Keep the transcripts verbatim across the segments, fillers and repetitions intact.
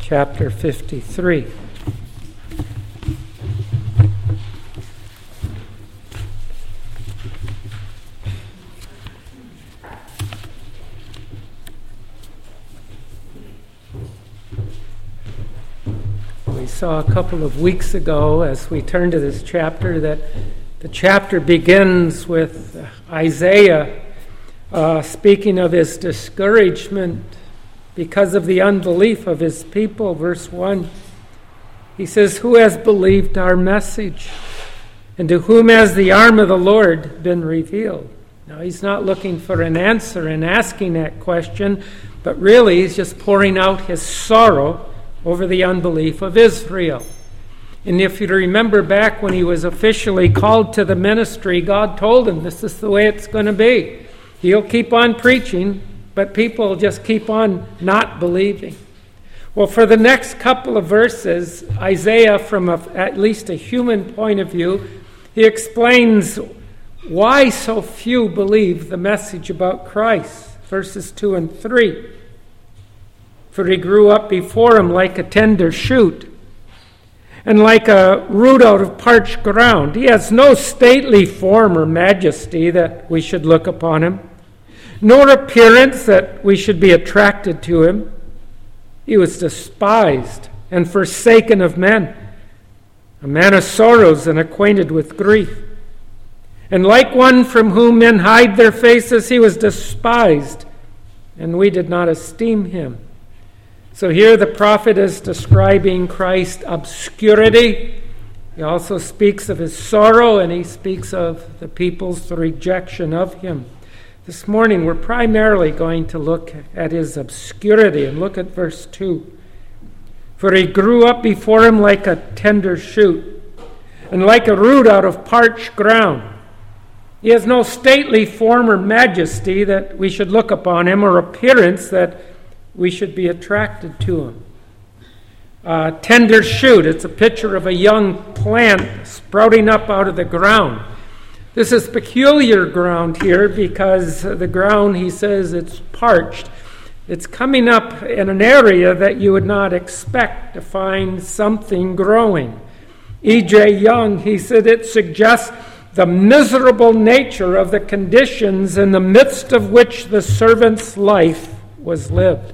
chapter fifty-three. We saw a couple of weeks ago as we turned to this chapter that the chapter begins with Isaiah uh, speaking of his discouragement because of the unbelief of his people. Verse one, he says, "Who has believed our message? And to whom has the arm of the Lord been revealed?" Now, he's not looking for an answer in asking that question, but really he's just pouring out his sorrow over the unbelief of Israel. And if you remember back when he was officially called to the ministry, God told him this is the way it's going to be. He'll keep on preaching, but people will just keep on not believing. Well, for the next couple of verses, Isaiah, from a, at least a human point of view, he explains why so few believe the message about Christ. Verses two and three. "For he grew up before him like a tender shoot, and like a root out of parched ground. He has no stately form or majesty that we should look upon him, nor appearance that we should be attracted to him. He was despised and forsaken of men, a man of sorrows and acquainted with grief. And like one from whom men hide their faces, he was despised, and we did not esteem him." So here the prophet is describing Christ's obscurity. He also speaks of his sorrow, and he speaks of the people's rejection of him. This morning we're primarily going to look at his obscurity, and look at verse two. "For he grew up before him like a tender shoot, and like a root out of parched ground. He has no stately form or majesty that we should look upon him, or appearance that we should be attracted to him." Uh, tender shoot, it's a picture of a young plant sprouting up out of the ground. This is peculiar ground here because the ground, he says, it's parched. It's coming up in an area that you would not expect to find something growing. E J Young, he said, it suggests the miserable nature of the conditions in the midst of which the servant's life was lived.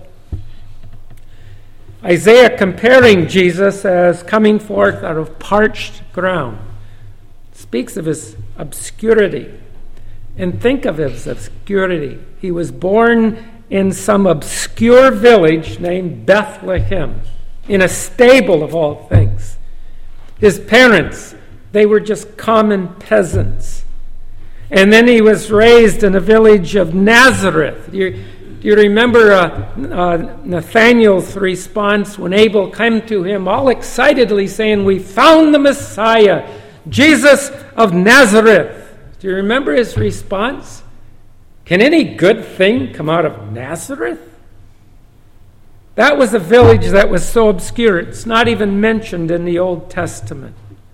Isaiah comparing Jesus as coming forth out of parched ground speaks of his obscurity. And think of his obscurity. He was born in some obscure village named Bethlehem, in a stable of all things. His parents, they were just common peasants. And then he was raised in a village of Nazareth. You, Do you remember uh, uh, Nathanael's response when Abel came to him all excitedly saying, "We found the Messiah, Jesus of Nazareth"? Do you remember his response? Can any good thing come out of Nazareth? That was a village that was so obscure, it's not even mentioned in the Old Testament.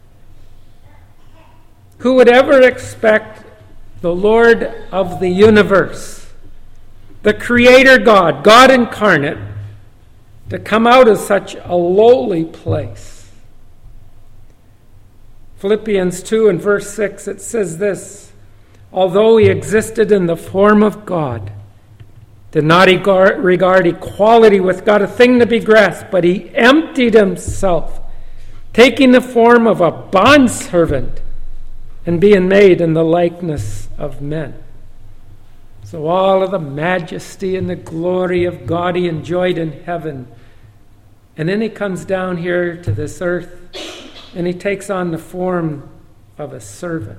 Who would ever expect the Lord of the universe, the Creator God, God incarnate, to come out of such a lowly place? Philippians two and verse six, it says this: "Although he existed in the form of God, did not regard equality with God a thing to be grasped, but he emptied himself, taking the form of a bondservant and being made in the likeness of men." So all of the majesty and the glory of God he enjoyed in heaven. And then he comes down here to this earth and he takes on the form of a servant.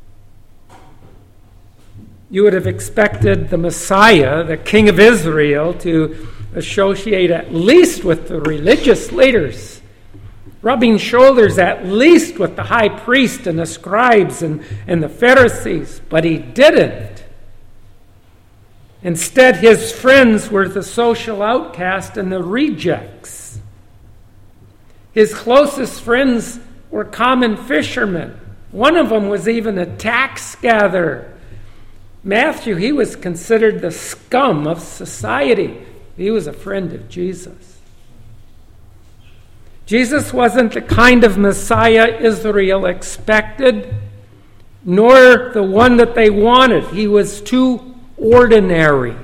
You would have expected the Messiah, the King of Israel, to associate at least with the religious leaders, rubbing shoulders at least with the high priest and the scribes and, and the Pharisees, but he didn't. Instead, his friends were the social outcast and the rejects. His closest friends were common fishermen. One of them was even a tax gatherer. Matthew, he was considered the scum of society. He was a friend of Jesus. Jesus wasn't the kind of Messiah Israel expected, nor the one that they wanted. He was too ordinary.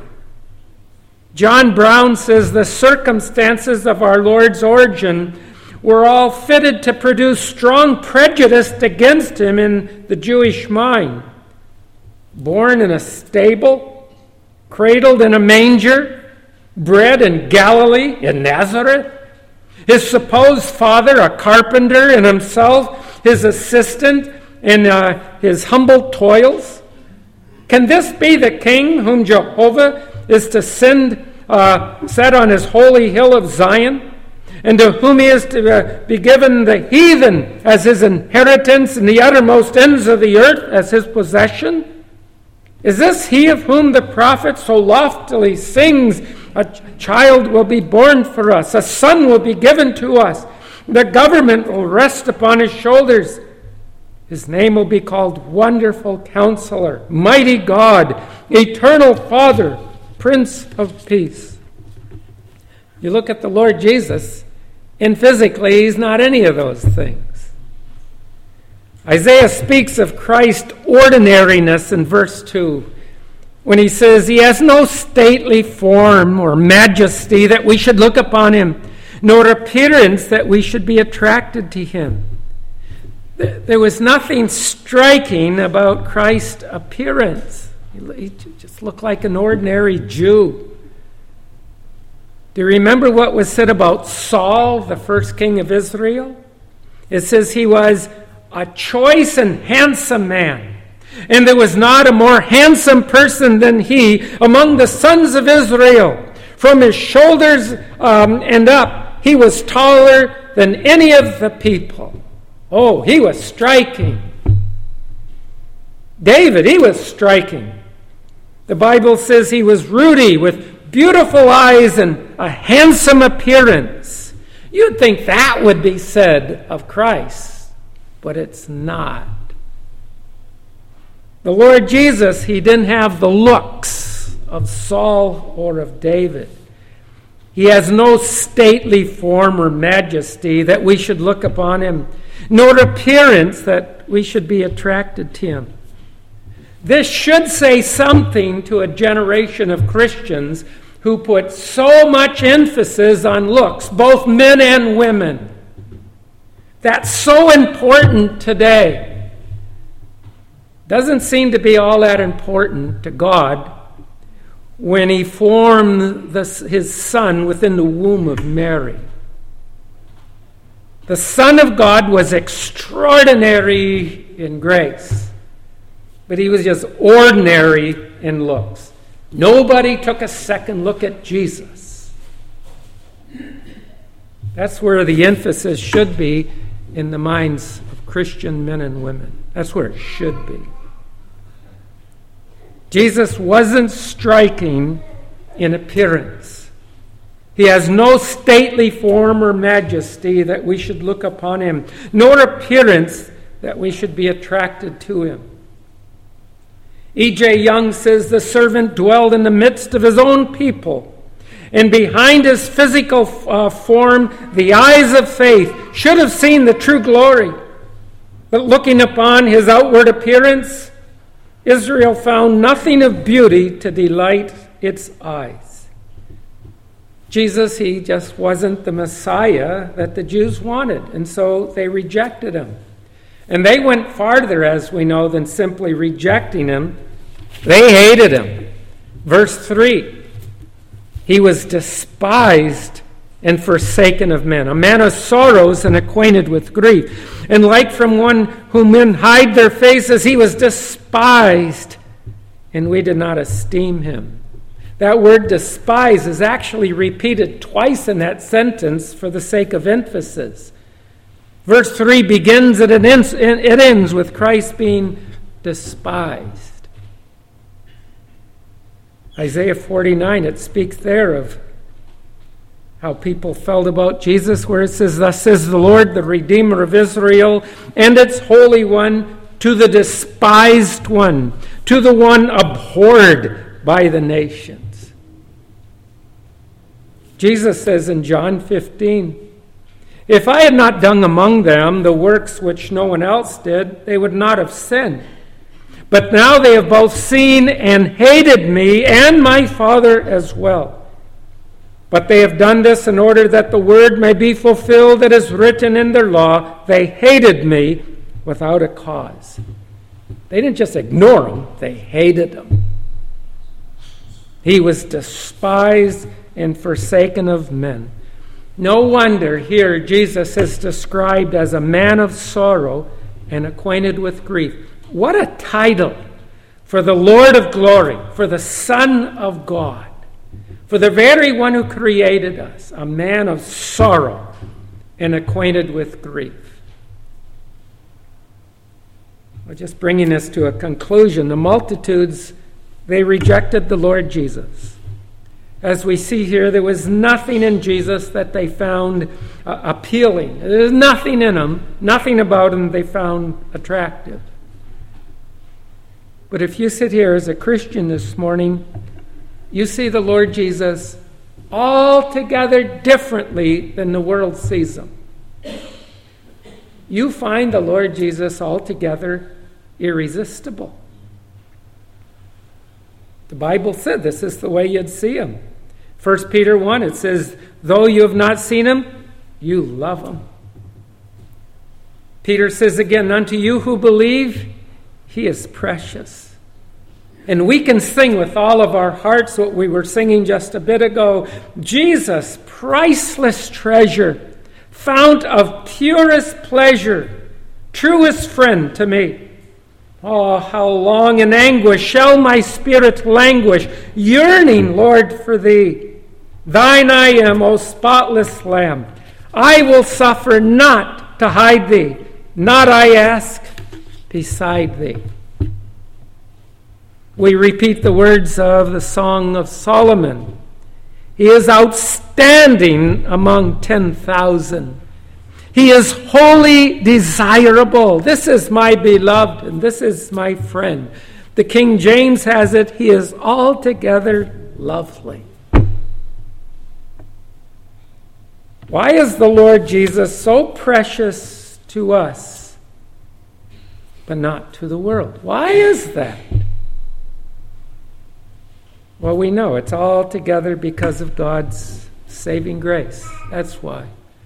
John Brown says the circumstances of our Lord's origin were all fitted to produce strong prejudice against him in the Jewish mind. Born in a stable, cradled in a manger, bred in Galilee, in Nazareth, his supposed father a carpenter, and himself his assistant in uh, his humble toils. Can this be the king whom Jehovah is to send, uh, set on his holy hill of Zion, and to whom he is to uh, be given the heathen as his inheritance and the uttermost ends of the earth as his possession? Is this he of whom the prophet so loftily sings, a ch- child will be born for us, a son will be given to us, the government will rest upon his shoulders. His name will be called Wonderful Counselor, Mighty God, Eternal Father, Prince of Peace. You look at the Lord Jesus, and physically he's not any of those things. Isaiah speaks of Christ's ordinariness in verse two, when he says, he has no stately form or majesty that we should look upon him, nor appearance that we should be attracted to him. There was nothing striking about Christ's appearance. He just looked like an ordinary Jew. Do you remember what was said about Saul, the first king of Israel? It says he was a choice and handsome man, and there was not a more handsome person than he among the sons of Israel. From his shoulders um, and up, he was taller than any of the people. Oh, he was striking. David, he was striking. The Bible says he was ruddy with beautiful eyes and a handsome appearance. You'd think that would be said of Christ, but it's not. The Lord Jesus, he didn't have the looks of Saul or of David. He has no stately form or majesty that we should look upon him, nor appearance that we should be attracted to him. This should say something to a generation of Christians who put so much emphasis on looks, both men and women. That's so important today. Doesn't seem to be all that important to God when he formed the, his Son within the womb of Mary. The Son of God was extraordinary in grace, but he was just ordinary in looks. Nobody took a second look at Jesus. That's where the emphasis should be in the minds of Christian men and women. That's where it should be. Jesus wasn't striking in appearance. He has no stately form or majesty that we should look upon him, nor appearance that we should be attracted to him. E J Young says the servant dwelled in the midst of his own people, and behind his physical uh, form, the eyes of faith should have seen the true glory. But looking upon his outward appearance, Israel found nothing of beauty to delight its eyes. Jesus, he just wasn't the Messiah that the Jews wanted, and so they rejected him. And they went farther, as we know, than simply rejecting him. They hated him. Verse three, he was despised and forsaken of men, a man of sorrows and acquainted with grief. And like from one whom men hide their faces, he was despised, and we did not esteem him. That word despise is actually repeated twice in that sentence for the sake of emphasis. Verse three begins and it ends, it ends with Christ being despised. Isaiah forty-nine, it speaks there of how people felt about Jesus, where it says, "Thus says the Lord, the Redeemer of Israel, and its Holy One, to the despised one, to the one abhorred by the nations." Jesus says in John fifteen, If I had not done among them the works which no one else did, they would not have sinned. But now they have both seen and hated me and my Father as well. But they have done this in order that the word may be fulfilled that is written in their law. They hated me without a cause. They didn't just ignore him, they hated him. He was despised and forsaken of men. No wonder here Jesus is described as a man of sorrow and acquainted with grief. What a title for the Lord of glory, for the Son of God, for the very one who created us, a man of sorrow and acquainted with grief. Well, just bringing this to a conclusion, the multitudes, they rejected the Lord Jesus. As we see here, there was nothing in Jesus that they found uh, appealing. There's nothing in him, nothing about him they found attractive. But if you sit here as a Christian this morning, you see the Lord Jesus altogether differently than the world sees him. You find the Lord Jesus altogether irresistible. The Bible said this is the way you'd see him. First Peter one, it says, though you have not seen him, you love him. Peter says again, unto you who believe, he is precious. And we can sing with all of our hearts what we were singing just a bit ago. Jesus, priceless treasure, fount of purest pleasure, truest friend to me. Oh, how long in anguish shall my spirit languish, yearning, Lord, for thee. Thine I am, O spotless Lamb. I will suffer not to hide thee, not I ask beside thee. We repeat the words of the Song of Solomon. He is outstanding among ten thousand. He is wholly desirable. This is my beloved, and this is my friend. The King James has it, he is altogether lovely. Why is the Lord Jesus so precious to us, but not to the world? Why is that? Well, we know it's altogether because of God's saving grace. That's why.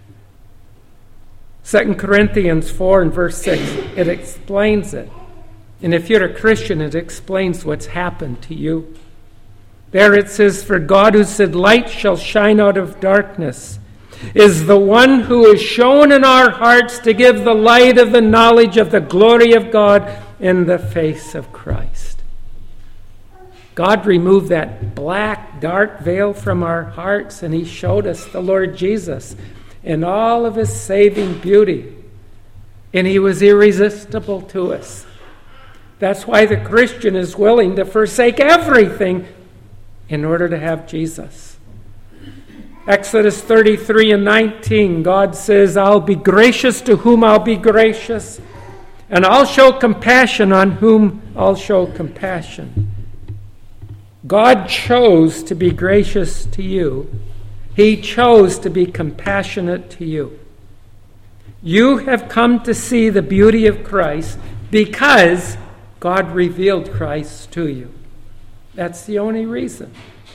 Second Corinthians four and verse six, it explains it. And if you're a Christian, it explains what's happened to you. There it says, for God who said, light shall shine out of darkness, is the one who is shown in our hearts to give the light of the knowledge of the glory of God in the face of Christ. God removed that black, dark veil from our hearts, and he showed us the Lord Jesus in all of his saving beauty. And he was irresistible to us. That's why the Christian is willing to forsake everything in order to have Jesus. Exodus thirty-three and nineteen, God says, I'll be gracious to whom I'll be gracious, and I'll show compassion on whom I'll show compassion. God chose to be gracious to you. He chose to be compassionate to you. You have come to see the beauty of Christ because God revealed Christ to you. That's the only reason.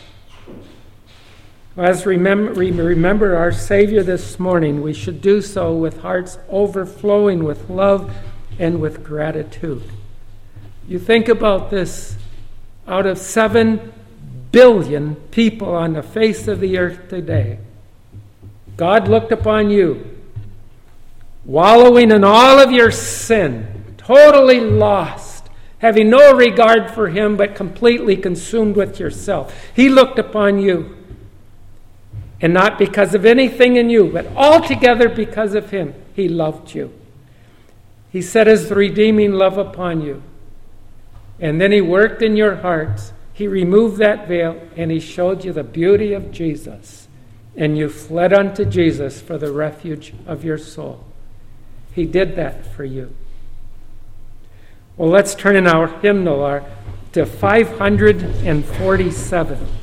As we remember, remember our Savior this morning, we should do so with hearts overflowing with love and with gratitude. You think about this. Out of seven billion people on the face of the earth today, God looked upon you, wallowing in all of your sin, totally lost, having no regard for him, but completely consumed with yourself. He looked upon you, and not because of anything in you, but altogether because of him, he loved you. He set his redeeming love upon you. And then he worked in your hearts. He removed that veil, and he showed you the beauty of Jesus. And you fled unto Jesus for the refuge of your soul. He did that for you. Well, let's turn in our hymnal our, to five hundred forty-seven.